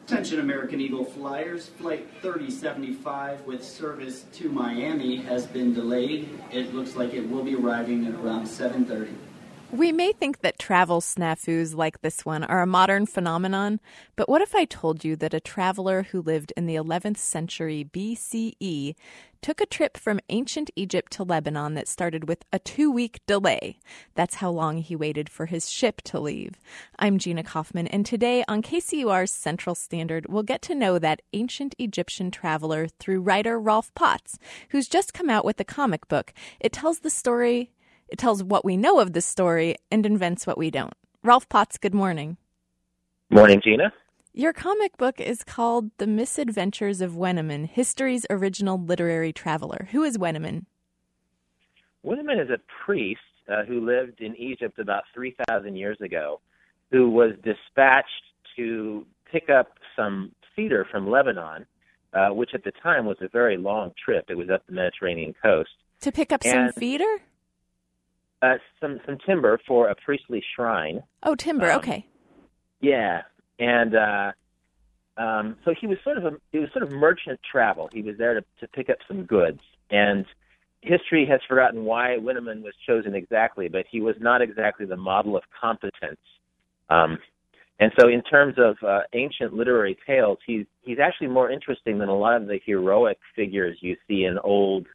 Attention American Eagle flyers, Flight 3075 with service to Miami has been delayed. It looks like it will be arriving at around 7:30. We may think that travel snafus like this one are a modern phenomenon, but what if I told you that a traveler who lived in the 11th century BCE took a trip from ancient Egypt to Lebanon that started with a 2-week delay? That's how long he waited for his ship to leave. I'm Gina Kaufman, and today on KCUR's Central Standard, we'll get to know that ancient Egyptian traveler through writer Rolf Potts, who's just come out with a comic book. It tells what we know of the story and invents what we don't. Rolf Potts, good morning. Morning, Gina. Your comic book is called The Misadventures of Weneman, History's Original Literary Traveler. Who is Weneman? Weneman is a priest who lived in Egypt about 3,000 years ago, who was dispatched to pick up some cedar from Lebanon, which at the time was a very long trip. It was up the Mediterranean coast. To pick up some feeder? Some timber for a priestly shrine. Oh, timber. Okay. Yeah, and so it was sort of merchant travel. He was there to pick up some goods, and history has forgotten why Weneman was chosen exactly, but he was not exactly the model of competence. And so, in terms of ancient literary tales, he's actually more interesting than a lot of the heroic figures you see in old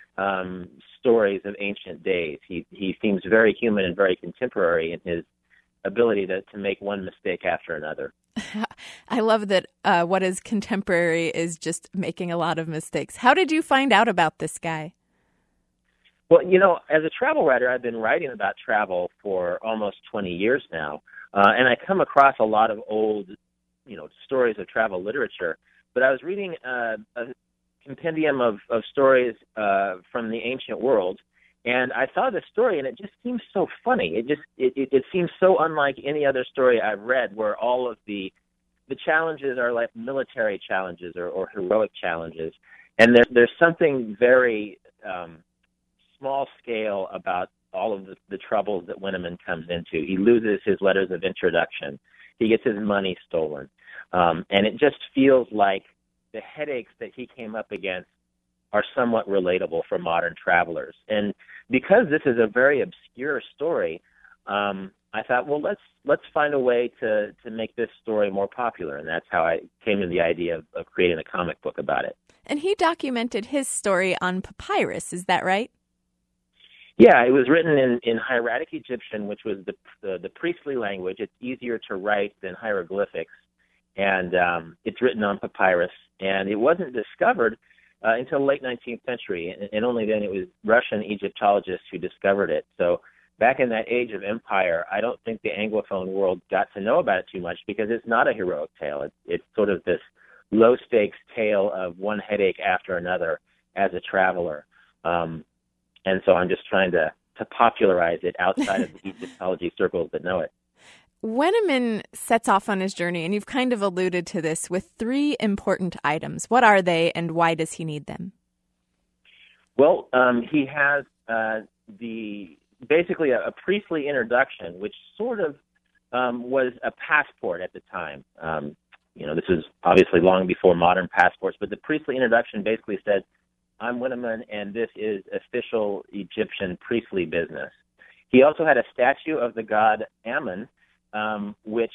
stories of ancient days. He seems very human and very contemporary in his ability to make one mistake after another. I love that what is contemporary is just making a lot of mistakes. How did you find out about this guy? Well, as a travel writer, I've been writing about travel for almost 20 years now, and I come across a lot of old, stories of travel literature. But I was reading a compendium of stories from the ancient world, and I saw this story, and it just seems so funny. It seems so unlike any other story I've read, where all of the challenges are like military challenges or heroic challenges, and there's something very small scale about all of the troubles that Weneman comes into. He loses his letters of introduction. He gets his money stolen, and it just feels like the headaches that he came up against are somewhat relatable for modern travelers. And because this is a very obscure story, I thought, well, let's find a way to make this story more popular. And that's how I came to the idea of creating a comic book about it. And he documented his story on papyrus, is that right? Yeah, it was written in hieratic Egyptian, which was the priestly language. It's easier to write than hieroglyphics. And it's written on papyrus, and it wasn't discovered until the late 19th century, and only then it was Russian Egyptologists who discovered it. So back in that age of empire, I don't think the Anglophone world got to know about it too much because it's not a heroic tale. It's sort of this low-stakes tale of one headache after another as a traveler. And so I'm just trying to popularize it outside of the Egyptology circles that know it. Weneman sets off on his journey, and you've kind of alluded to this, with 3 important items. What are they, and why does he need them? Well, he has basically a priestly introduction, which sort of was a passport at the time. This was obviously long before modern passports, but the priestly introduction basically said, I'm Weneman, and this is official Egyptian priestly business. He also had a statue of the god Ammon, which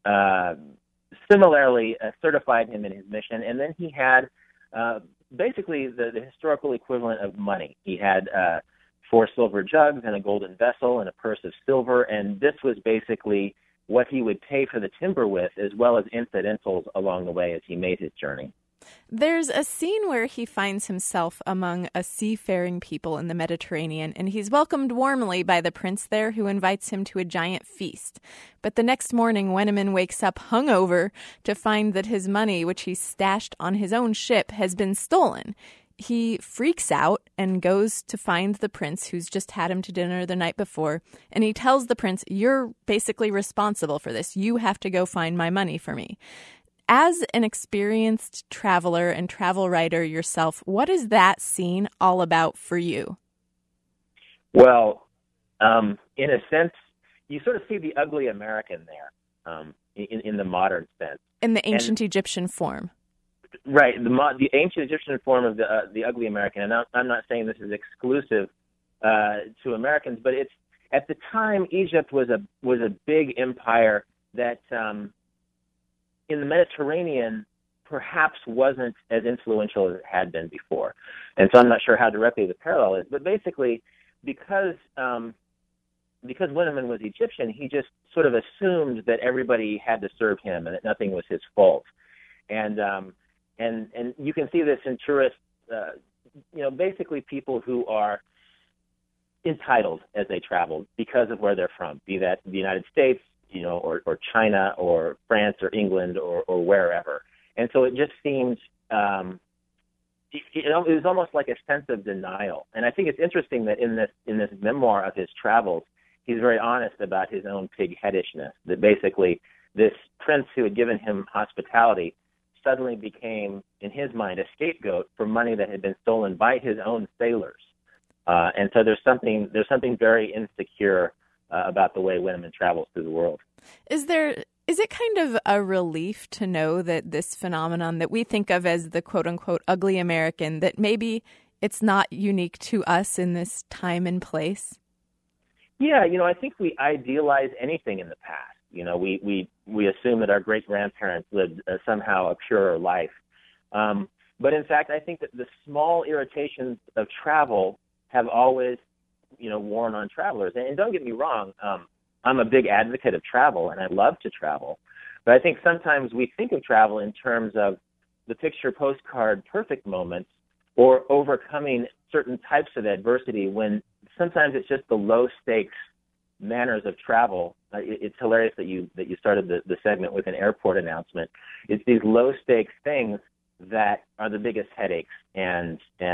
similarly certified him in his mission. And then he had basically the historical equivalent of money. He had 4 silver jugs and a golden vessel and a purse of silver, and this was basically what he would pay for the timber with, as well as incidentals along the way as he made his journey. There's a scene where he finds himself among a seafaring people in the Mediterranean, and he's welcomed warmly by the prince there, who invites him to a giant feast. But the next morning, Weneman wakes up hungover to find that his money, which he stashed on his own ship, has been stolen. He freaks out and goes to find the prince, who's just had him to dinner the night before, and he tells the prince, "You're basically responsible for this. You have to go find my money for me." As an experienced traveler and travel writer yourself, what is that scene all about for you? Well, in a sense, you sort of see the ugly American there. in the modern sense. In the ancient Egyptian form. Right, the ancient Egyptian form of the ugly American. And I'm not saying this is exclusive to Americans, but it's at the time Egypt was a big empire that in the Mediterranean perhaps wasn't as influential as it had been before. And so I'm not sure how directly the parallel is, but basically because Winneman was Egyptian, he just sort of assumed that everybody had to serve him and that nothing was his fault. And you can see this in tourists, basically people who are entitled as they travel because of where they're from, be that the United States, or China or France or England or wherever. And so it just seems, it was almost like a sense of denial. And I think it's interesting that in this memoir of his travels, he's very honest about his own pig-headishness, that basically this prince who had given him hospitality suddenly became, in his mind, a scapegoat for money that had been stolen by his own sailors. And so there's something very insecure about the way Winneman travels through the world. Is it kind of a relief to know that this phenomenon that we think of as the quote-unquote ugly American, that maybe it's not unique to us in this time and place? Yeah, I think we idealize anything in the past. We assume that our great-grandparents lived somehow a purer life. But in fact, I think that the small irritations of travel have always, worn on travelers. And don't get me wrong, I'm a big advocate of travel, and I love to travel. But I think sometimes we think of travel in terms of the picture postcard perfect moments or overcoming certain types of adversity when sometimes it's just the low-stakes manners of travel. It's hilarious that you started the segment with an airport announcement. It's these low-stakes things that are the biggest headaches and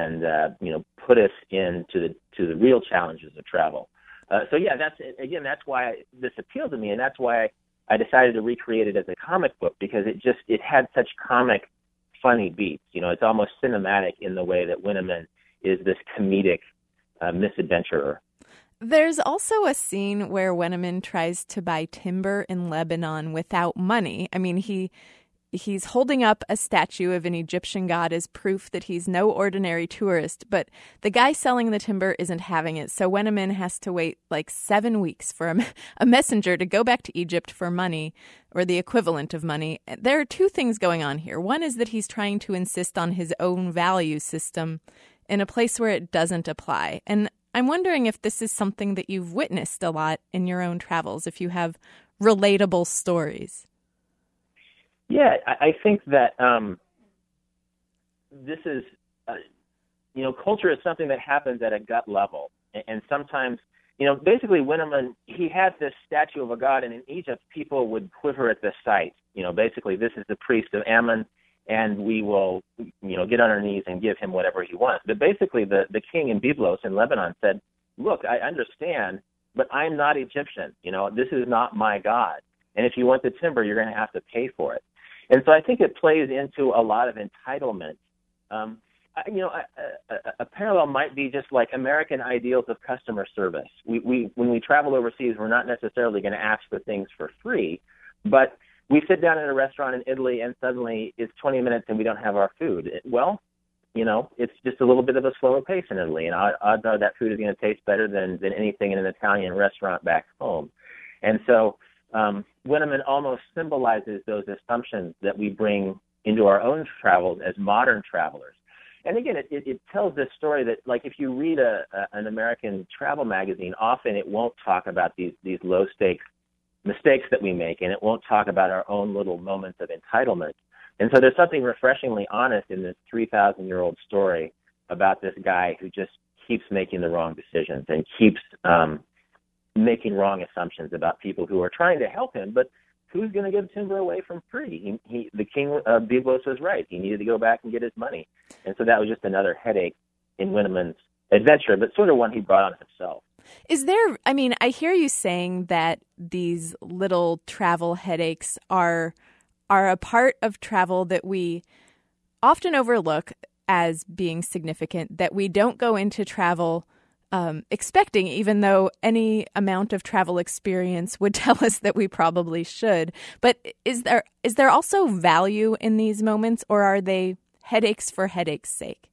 put us into the real challenges of travel. So that's why this appealed to me, and that's why I decided to recreate it as a comic book, because it had such comic, funny beats. It's almost cinematic in the way that Winneman is this comedic misadventurer. There's also a scene where Winneman tries to buy timber in Lebanon without money. I mean, he's holding up a statue of an Egyptian god as proof that he's no ordinary tourist, but the guy selling the timber isn't having it. So Winneman has to wait like 7 weeks for a messenger to go back to Egypt for money, or the equivalent of money. There are two things going on here. One is that he's trying to insist on his own value system in a place where it doesn't apply. And I'm wondering if this is something that you've witnessed a lot in your own travels, if you have relatable stories. Yeah, I think that this is, culture is something that happens at a gut level. And sometimes, basically Winneman, he had this statue of a god, and in Egypt, people would quiver at the sight. Basically, this is the priest of Ammon, and we will, get on our knees and give him whatever he wants. But basically, the king in Byblos in Lebanon said, look, I understand, but I'm not Egyptian. This is not my god. And if you want the timber, you're going to have to pay for it. And so I think it plays into a lot of entitlement. A parallel might be just like American ideals of customer service. We when we travel overseas, we're not necessarily going to ask for things for free, but we sit down in a restaurant in Italy and suddenly it's 20 minutes and we don't have our food. It's just a little bit of a slower pace in Italy, and odds are that food is going to taste better than anything in an Italian restaurant back home. And so Winneman almost symbolizes those assumptions that we bring into our own travels as modern travelers. And again, it tells this story that, like, if you read an American travel magazine, often it won't talk about these low-stakes mistakes that we make, and it won't talk about our own little moments of entitlement. And so there's something refreshingly honest in this 3,000-year-old story about this guy who just keeps making the wrong decisions and keeps making wrong assumptions about people who are trying to help him, but who's going to give timber away from free? The king of Byblos was right. He needed to go back and get his money. And so that was just another headache in Winneman's adventure, but sort of one he brought on himself. I hear you saying that these little travel headaches are a part of travel that we often overlook as being significant, that we don't go into travel expecting, even though any amount of travel experience would tell us that we probably should. But is there also value in these moments, or are they headaches for headaches' sake?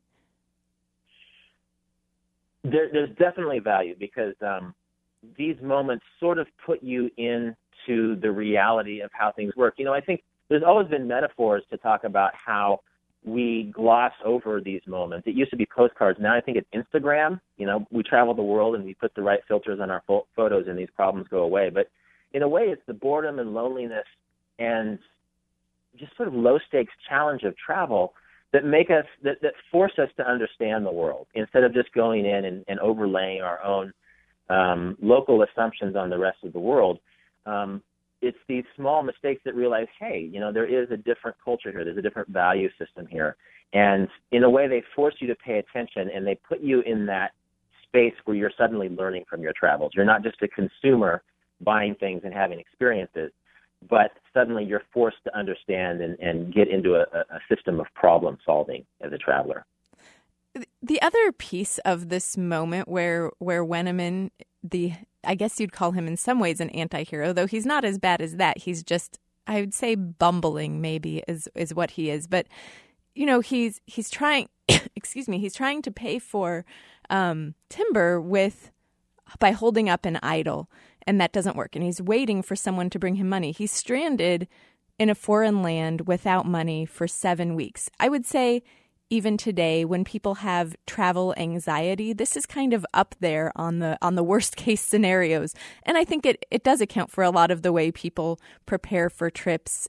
There's definitely value because these moments sort of put you into the reality of how things work. I think there's always been metaphors to talk about how we gloss over these moments. It used to be postcards. Now I think it's Instagram. We travel the world and we put the right filters on our photos and these problems go away. But in a way, it's the boredom and loneliness and just sort of low-stakes challenge of travel that that force us to understand the world instead of just going in and overlaying our own local assumptions on the rest of the world. It's these small mistakes that realize, hey, there is a different culture here. There's a different value system here. And in a way, they force you to pay attention, and they put you in that space where you're suddenly learning from your travels. You're not just a consumer buying things and having experiences, but suddenly you're forced to understand and get into a system of problem solving as a traveler. The other piece of this moment where Wenneman, I guess you'd call him in some ways an anti-hero, though he's not as bad as that. He's just, I would say, bumbling maybe is what he is. But, he's trying, he's trying to pay for timber by holding up an idol, and that doesn't work. And he's waiting for someone to bring him money. He's stranded in a foreign land without money for 7 weeks. I would say even today, when people have travel anxiety, this is kind of up there on the worst case scenarios. And I think it does account for a lot of the way people prepare for trips.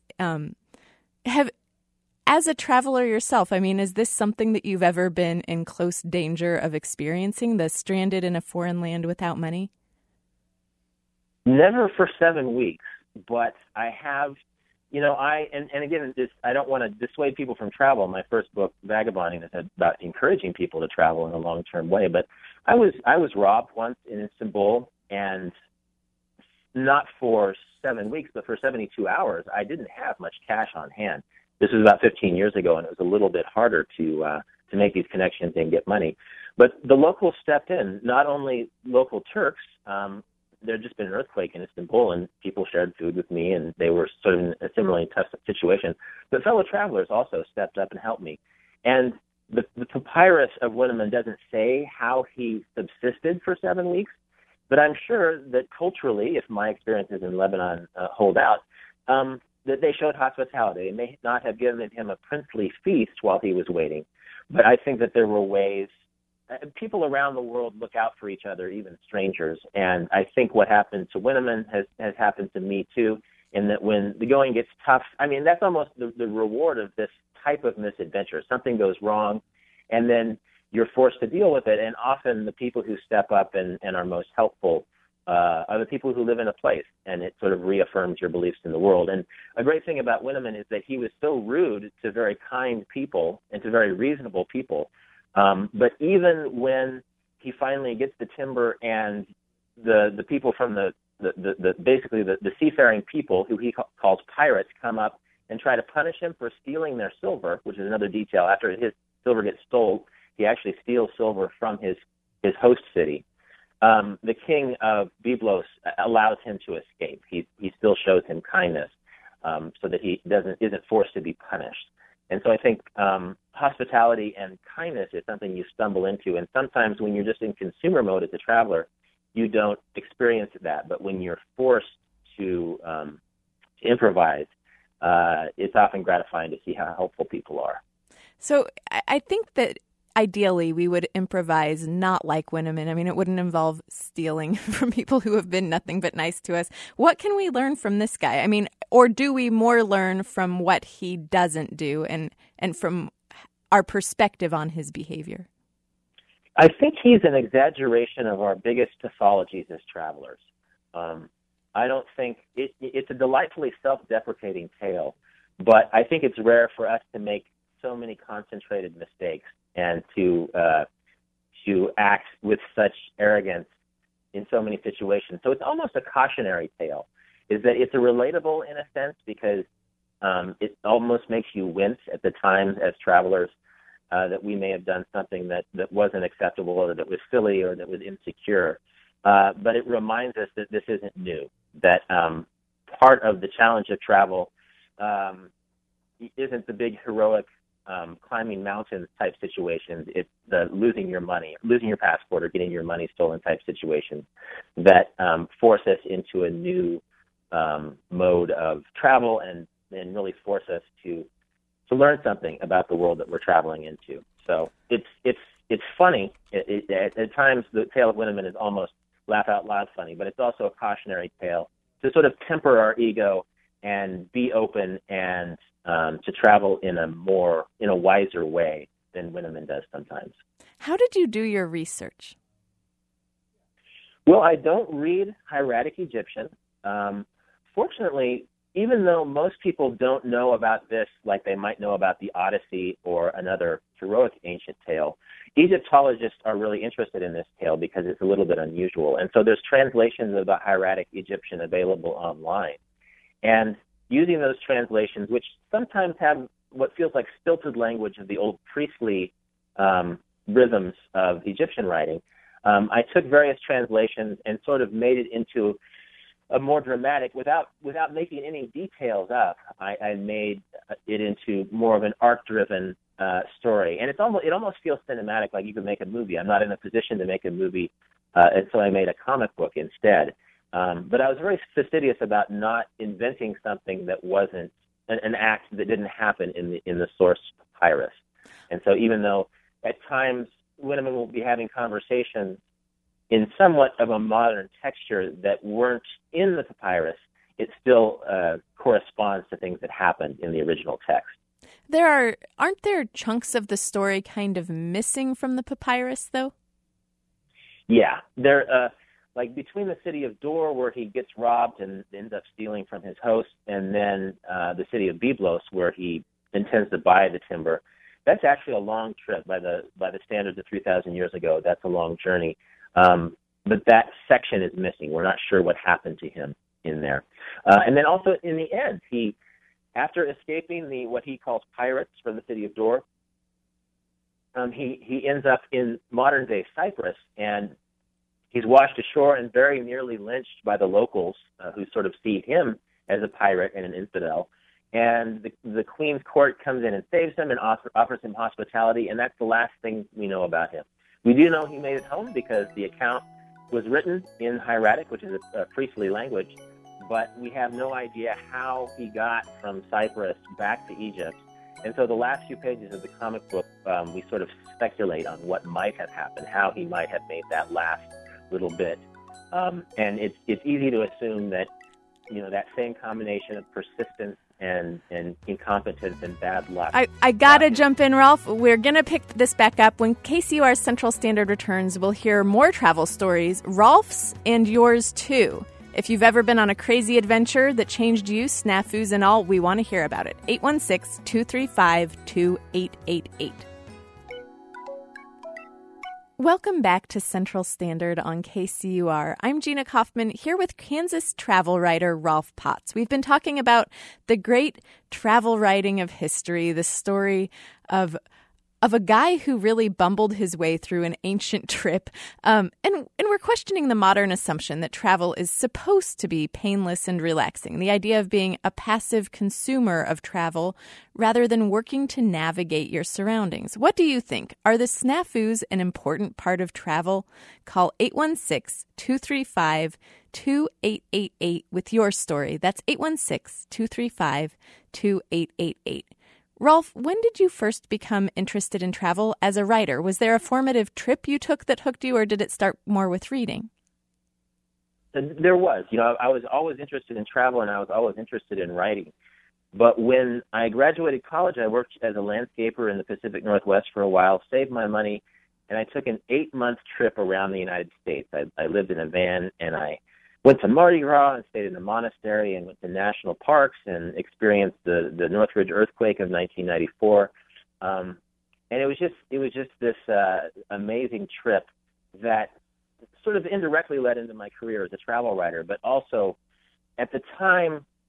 As a traveler yourself, is this something that you've ever been in close danger of experiencing, the stranded in a foreign land without money? Never for 7 weeks, but I have. Again, I don't want to dissuade people from travel. My first book, Vagabonding, is about encouraging people to travel in a long-term way. But I was robbed once in Istanbul, and not for 7 weeks, but for 72 hours. I didn't have much cash on hand. This was about 15 years ago, and it was a little bit harder to make these connections and get money. But the locals stepped in, not only local Turks. There had just been an earthquake in Istanbul, and people shared food with me, and they were sort of in a similarly tough situation. But fellow travelers also stepped up and helped me. And the papyrus of Wenneman doesn't say how he subsisted for 7 weeks, but I'm sure that culturally, if my experiences in Lebanon hold out, that they showed hospitality. They may not have given him a princely feast while he was waiting, but I think that there were ways. People around the world look out for each other, even strangers. And I think what happened to Wenneman has happened to me too, in that when the going gets tough, that's almost the reward of this type of misadventure. Something goes wrong, and then you're forced to deal with it. And often the people who step up and are most helpful are the people who live in a place, and it sort of reaffirms your beliefs in the world. And a great thing about Wenneman is that he was so rude to very kind people and to very reasonable people. But even when he finally gets the timber and the people from basically the seafaring people who he calls pirates come up and try to punish him for stealing their silver, which is another detail. After his silver gets stolen, he actually steals silver from his host city. The king of Byblos allows him to escape. He still shows him kindness so that he isn't forced to be punished. And so I think hospitality and kindness is something you stumble into. And sometimes when you're just in consumer mode as a traveler, you don't experience that. But when you're forced to improvise, it's often gratifying to see how helpful people are. So I think that ideally we would improvise not like Wenneman. It wouldn't involve stealing from people who have been nothing but nice to us. What can we learn from this guy? Or do we more learn from what he doesn't do and from our perspective on his behavior? I think he's an exaggeration of our biggest pathologies as travelers. I don't think it's a delightfully self-deprecating tale, but I think it's rare for us to make so many concentrated mistakes and to act with such arrogance in so many situations. So it's almost a cautionary tale, is that it's a relatable in a sense because it almost makes you wince at the times as travelers. that we may have done something that wasn't acceptable or that was silly or that was insecure. But it reminds us that this isn't new, that part of the challenge of travel isn't the big heroic climbing mountains type situations. It's the losing your money, losing your passport, or getting your money stolen type situations that force us into a new mode of travel and really force us to learn something about the world that we're traveling into. So it's funny. At times, the tale of Winneman is almost laugh out loud funny, but it's also a cautionary tale to sort of temper our ego and be open and to travel in a wiser way than Winneman does sometimes. How did you do your research? Well, I don't read hieratic Egyptian. Fortunately, even though most people don't know about this like they might know about the Odyssey or another heroic ancient tale, Egyptologists are really interested in this tale because it's a little bit unusual. And so there's translations of the hieratic Egyptian available online. And using those translations, which sometimes have what feels like stilted language of the old priestly rhythms of Egyptian writing, I took various translations and sort of made it into a more dramatic, without making any details up. I made it into more of an arc-driven story, and it almost feels cinematic, like you could make a movie. I'm not in a position to make a movie, and so I made a comic book instead. But I was very fastidious about not inventing something that wasn't an act that didn't happen in the source papyrus. And so even though at times Winneman will be having conversations in somewhat of a modern texture that weren't in the papyrus, it still corresponds to things that happened in the original text. Aren't there chunks of the story kind of missing from the papyrus, though? Yeah, there. Like between the city of Dor, where he gets robbed and ends up stealing from his host, and then the city of Byblos, where he intends to buy the timber. That's actually a long trip by the standards of 3,000 years ago. That's a long journey. But that section is missing. We're not sure what happened to him in there. And then also in the end, after escaping what he calls pirates from the city of Dor, he ends up in modern-day Cyprus, and he's washed ashore and very nearly lynched by the locals who sort of see him as a pirate and an infidel. And the Queen's court comes in and saves him and offers him hospitality, and that's the last thing we know about him. We do know he made it home because the account was written in hieratic, which is a priestly language, but we have no idea how he got from Cyprus back to Egypt. And so the last few pages of the comic book, we sort of speculate on what might have happened, how he might have made that last little bit. And it's easy to assume that, that same combination of persistence and incompetence and bad luck. I gotta jump in, Rolf. We're gonna pick this back up. When KCUR Central Standard returns, we'll hear more travel stories, Rolf's and yours too. If you've ever been on a crazy adventure that changed you, snafus and all, we want to hear about it. 816-235-2888. Welcome back to Central Standard on KCUR. I'm Gina Kaufman, here with Kansas travel writer Rolf Potts. We've been talking about the great travel writing of history, the story of a guy who really bumbled his way through an ancient trip. And we're questioning the modern assumption that travel is supposed to be painless and relaxing, the idea of being a passive consumer of travel rather than working to navigate your surroundings. What do you think? Are the snafus an important part of travel? Call 816-235-2888 with your story. That's 816-235-2888. Rolf, when did you first become interested in travel as a writer? Was there a formative trip you took that hooked you, or did it start more with reading? There was. I was always interested in travel, and I was always interested in writing. But when I graduated college, I worked as a landscaper in the Pacific Northwest for a while, saved my money, and I took an 8-month trip around the United States. I lived in a van, and I went to Mardi Gras and stayed in a monastery and went to national parks and experienced the Northridge earthquake of 1994. And it was just this amazing trip that sort of indirectly led into my career as a travel writer. But also, at the time,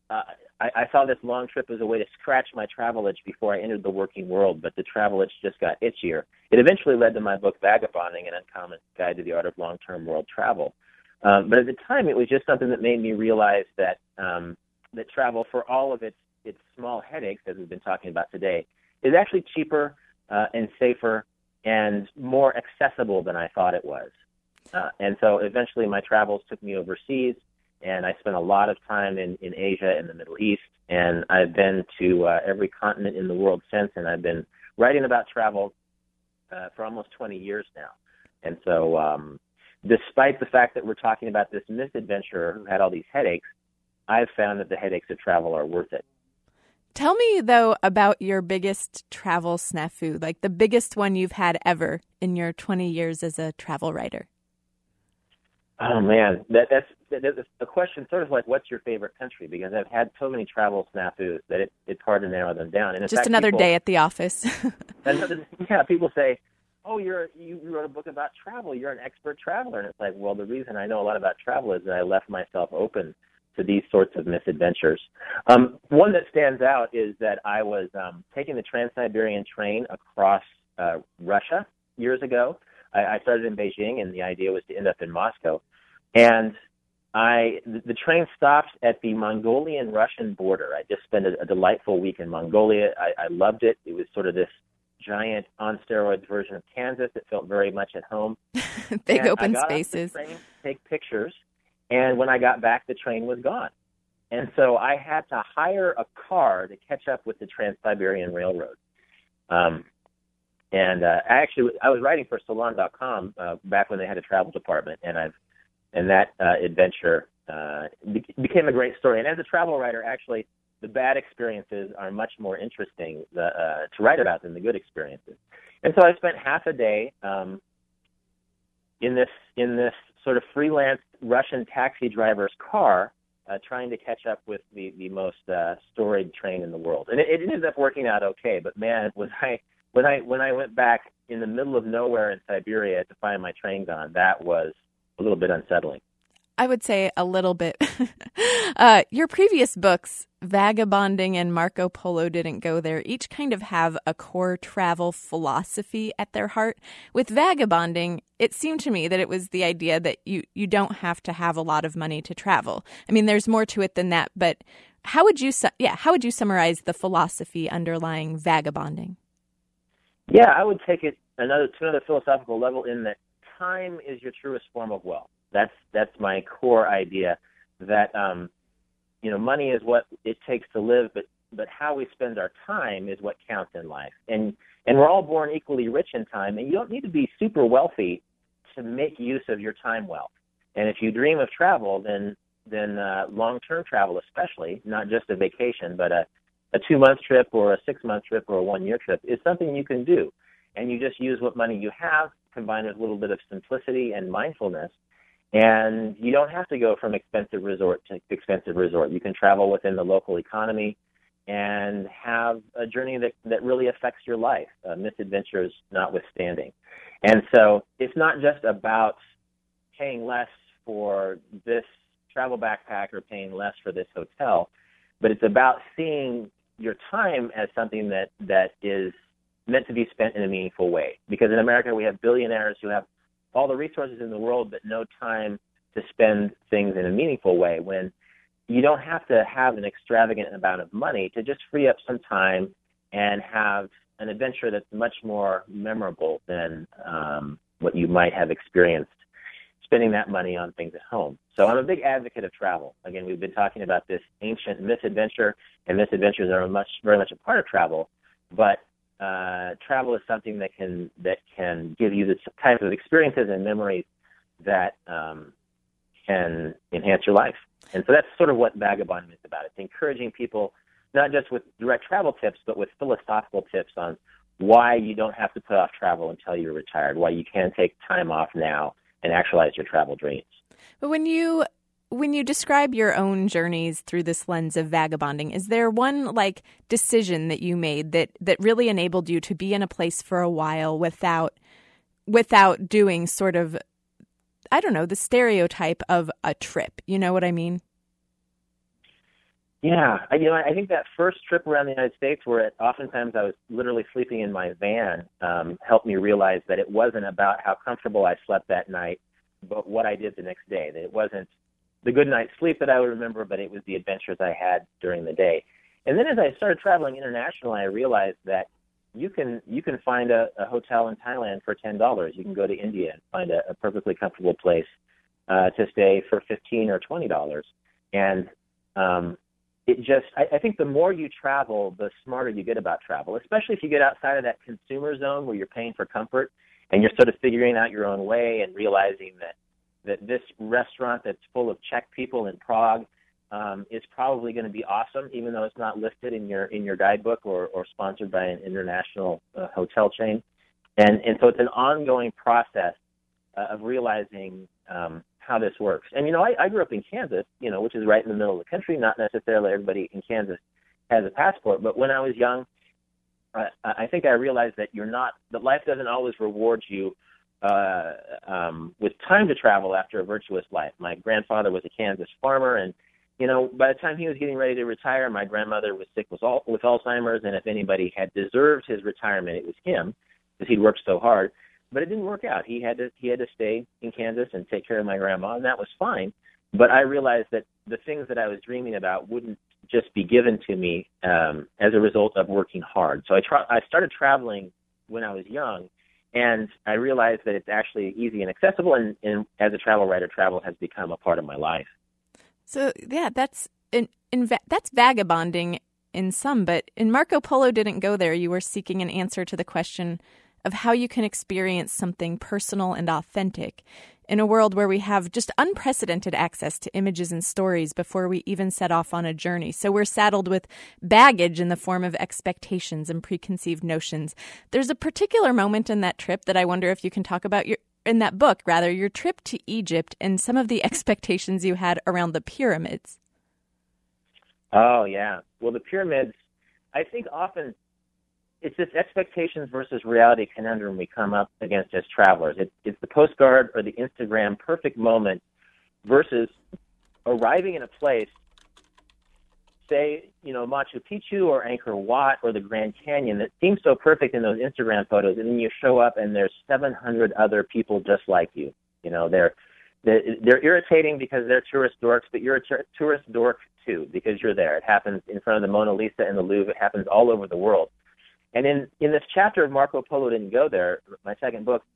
I saw this long trip as a way to scratch my travel itch before I entered the working world, but the travel itch just got itchier. It eventually led to my book, Vagabonding, An Uncommon Guide to the Art of Long-Term World Travel. But at the time, it was just something that made me realize that that travel, for all of its small headaches, as we've been talking about today, is actually cheaper and safer and more accessible than I thought it was. And so eventually my travels took me overseas, and I spent a lot of time in Asia and the Middle East, and I've been to every continent in the world since, and I've been writing about travel for almost 20 years now. And so despite the fact that we're talking about this misadventurer who had all these headaches, I've found that the headaches of travel are worth it. Tell me, though, about your biggest travel snafu, like the biggest one you've had ever in your 20 years as a travel writer. Oh, man, that's a question sort of like, what's your favorite country? Because I've had so many travel snafus that it's hard to narrow them down. And in Just fact, another day at the office. People say, oh, you wrote a book about travel. You're an expert traveler. And it's like, well, the reason I know a lot about travel is that I left myself open to these sorts of misadventures. One that stands out is that I was taking the Trans-Siberian train across Russia years ago. I started in Beijing, and the idea was to end up in Moscow. And the train stopped at the Mongolian-Russian border. I just spent a delightful week in Mongolia. I loved it. It was sort of this giant on-steroids version of Kansas. It felt very much at home. Big and open I got spaces. Off the train to take pictures, and when I got back, the train was gone. And so I had to hire a car to catch up with the Trans-Siberian Railroad. I was writing for Salon.com back when they had a travel department, and that adventure became a great story. And as a travel writer, actually, the bad experiences are much more interesting to write about than the good experiences. And so I spent half a day in this sort of freelance Russian taxi driver's car trying to catch up with the most storied train in the world. And it ended up working out okay. But man, when I went back in the middle of nowhere in Siberia to find my train gone, that was a little bit unsettling. I would say a little bit. Your previous books, Vagabonding and Marco Polo Didn't Go There, each kind of have a core travel philosophy at their heart. With Vagabonding, it seemed to me that it was the idea that you don't have to have a lot of money to travel. I mean, there's more to it than that, but how would you summarize the philosophy underlying Vagabonding? Yeah, I would take it to another philosophical level in that time is your truest form of wealth. That's my core idea, that money is what it takes to live, but how we spend our time is what counts in life. And we're all born equally rich in time, and you don't need to be super wealthy to make use of your time wealth. And if you dream of travel, then long-term travel especially, not just a vacation, but a 2-month trip or a 6-month trip or a 1-year trip is something you can do. And you just use what money you have, combined with a little bit of simplicity and mindfulness. And you don't have to go from expensive resort to expensive resort. You can travel within the local economy and have a journey that really affects your life, misadventures notwithstanding. And so it's not just about paying less for this travel backpack or paying less for this hotel, but it's about seeing your time as something that is meant to be spent in a meaningful way. Because in America, we have billionaires who have all the resources in the world, but no time to spend things in a meaningful way, when you don't have to have an extravagant amount of money to just free up some time and have an adventure that's much more memorable than what you might have experienced spending that money on things at home. So I'm a big advocate of travel. Again, we've been talking about this ancient misadventure, and misadventures are very much a part of travel, but travel is something that can give you the type of experiences and memories that can enhance your life. And so that's sort of what Vagabonding is about. It's encouraging people, not just with direct travel tips, but with philosophical tips on why you don't have to put off travel until you're retired, why you can take time off now and actualize your travel dreams. But when you describe your own journeys through this lens of vagabonding, is there one decision that you made that really enabled you to be in a place for a while without doing sort of, I don't know, the stereotype of a trip? You know what I mean? Yeah, I think that first trip around the United States, where oftentimes I was literally sleeping in my van, helped me realize that it wasn't about how comfortable I slept that night, but what I did the next day. That it wasn't the good night's sleep that I would remember, but it was the adventures I had during the day. And then as I started traveling internationally, I realized that you can find a hotel in Thailand for $10. You can go to India and find a perfectly comfortable place to stay for $15 or $20. And I think the more you travel, the smarter you get about travel, especially if you get outside of that consumer zone where you're paying for comfort and you're sort of figuring out your own way and realizing that this restaurant that's full of Czech people in Prague is probably going to be awesome, even though it's not listed in your guidebook or sponsored by an international hotel chain. And so it's an ongoing process of realizing how this works. And, I grew up in Kansas, which is right in the middle of the country. Not necessarily everybody in Kansas has a passport. But when I was young, I think I realized that that life doesn't always reward you with time to travel after a virtuous life. My grandfather was a Kansas farmer, and by the time he was getting ready to retire, my grandmother was sick with Alzheimer's, and if anybody had deserved his retirement, it was him, because he'd worked so hard. But it didn't work out. He had to stay in Kansas and take care of my grandma, and that was fine. But I realized that the things that I was dreaming about wouldn't just be given to me as a result of working hard. So I started traveling when I was young, and I realized that it's actually easy and accessible, and as a travel writer, travel has become a part of my life. So, yeah, that's vagabonding in some, but in Marco Polo didn't go there. You were seeking an answer to the question of how you can experience something personal and authentic in a world where we have just unprecedented access to images and stories before we even set off on a journey. So we're saddled with baggage in the form of expectations and preconceived notions. There's a particular moment in that trip that I wonder if you can talk about in that book, your trip to Egypt and some of the expectations you had around the pyramids. Oh, yeah. Well, the pyramids, I think often it's this expectations versus reality conundrum we come up against as travelers. It's the postcard or the Instagram perfect moment versus arriving in a place, say, Machu Picchu or Angkor Wat or the Grand Canyon, that seems so perfect in those Instagram photos, and then you show up and there's 700 other people just like you. They're irritating because they're tourist dorks, but you're a tourist dork too because you're there. It happens in front of the Mona Lisa in the Louvre. It happens all over the world. And in this chapter of Marco Polo Didn't Go There, my second book,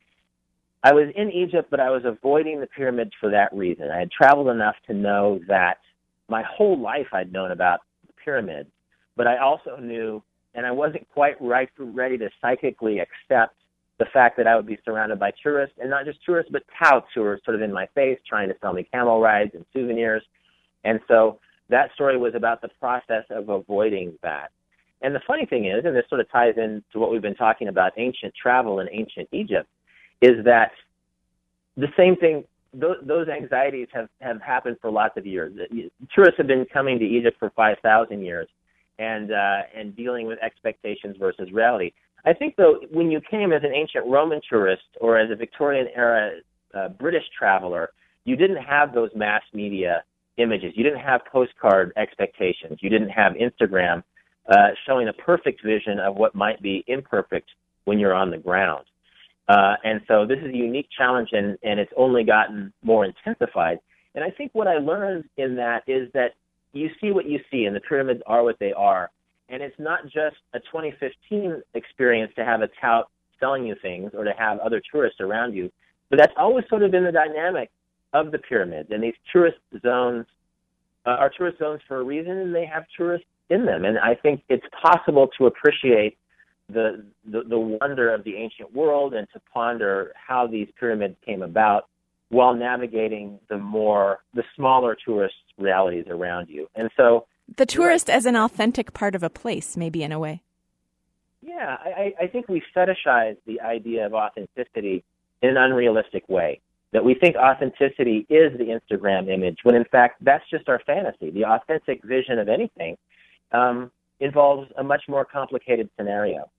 I was in Egypt, but I was avoiding the pyramids for that reason. I had traveled enough to know that my whole life I'd known about the pyramids, but I also knew, and I wasn't quite ready to psychically accept the fact that I would be surrounded by tourists, and not just tourists, but touts who were sort of in my face trying to sell me camel rides and souvenirs. And so that story was about the process of avoiding that. And the funny thing is, and this sort of ties into what we've been talking about, ancient travel in ancient Egypt, is that the same thing, those anxieties have happened for lots of years. Tourists have been coming to Egypt for 5,000 years and dealing with expectations versus reality. I think, though, when you came as an ancient Roman tourist or as a Victorian-era British traveler, you didn't have those mass media images. You didn't have postcard expectations. You didn't have Instagram showing a perfect vision of what might be imperfect when you're on the ground. And so this is a unique challenge, and it's only gotten more intensified. And I think what I learned in that is that you see what you see, and the pyramids are what they are. And it's not just a 2015 experience to have a tout selling you things or to have other tourists around you, but that's always sort of been the dynamic of the pyramids. And these tourist zones are tourist zones for a reason, and they have tourists in them. And I think it's possible to appreciate the wonder of the ancient world and to ponder how these pyramids came about while navigating the smaller tourist realities around you. And so the tourist as an authentic part of a place, maybe, in a way. Yeah, I think we fetishize the idea of authenticity in an unrealistic way, that we think authenticity is the Instagram image, when in fact that's just our fantasy. The authentic vision of anything involves a much more complicated scenario.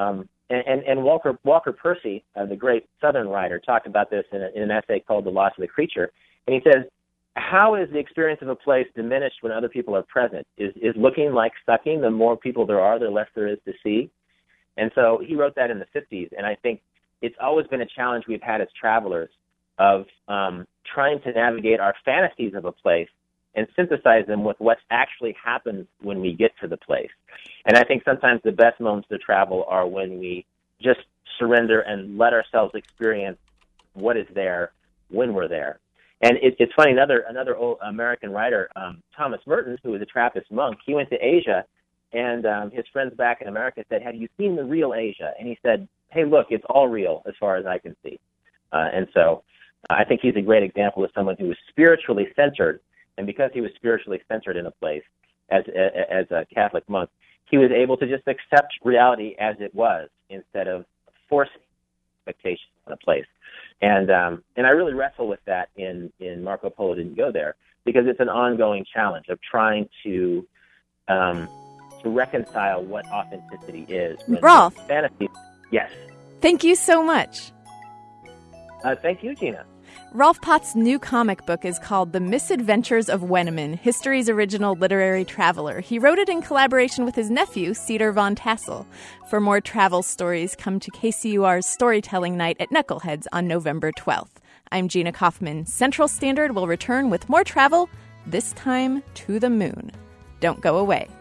And Walker Percy, the great Southern writer, talked about this in an essay called The Loss of the Creature. And he says, how is the experience of a place diminished when other people are present? Is looking like sucking? The more people there are, the less there is to see. And so he wrote that in the 50s, and I think it's always been a challenge we've had as travelers of trying to navigate our fantasies of a place and synthesize them with what actually happens when we get to the place. And I think sometimes the best moments to travel are when we just surrender and let ourselves experience what is there when we're there. And it's funny, another old American writer, Thomas Merton, who was a Trappist monk, he went to Asia, and his friends back in America said, "Have you seen the real Asia?" And he said, "Hey, look, it's all real as far as I can see." And so I think he's a great example of someone who was spiritually centered, and because he was spiritually centered in a place as a Catholic monk, he was able to just accept reality as it was instead of forcing expectations on a place. And I really wrestle with that in Marco Polo Didn't Go There, because it's an ongoing challenge of trying to reconcile what authenticity is. Rolf. Fantasy. Yes. Thank you so much. Thank you, Gina. Rolf Potts' new comic book is called The Misadventures of Wenneman, History's Original Literary Traveler. He wrote it in collaboration with his nephew, Cedar Von Tassel. For more travel stories, come to KCUR's Storytelling Night at Knuckleheads on November 12th. I'm Gina Kaufman. Central Standard will return with more travel, this time to the moon. Don't go away.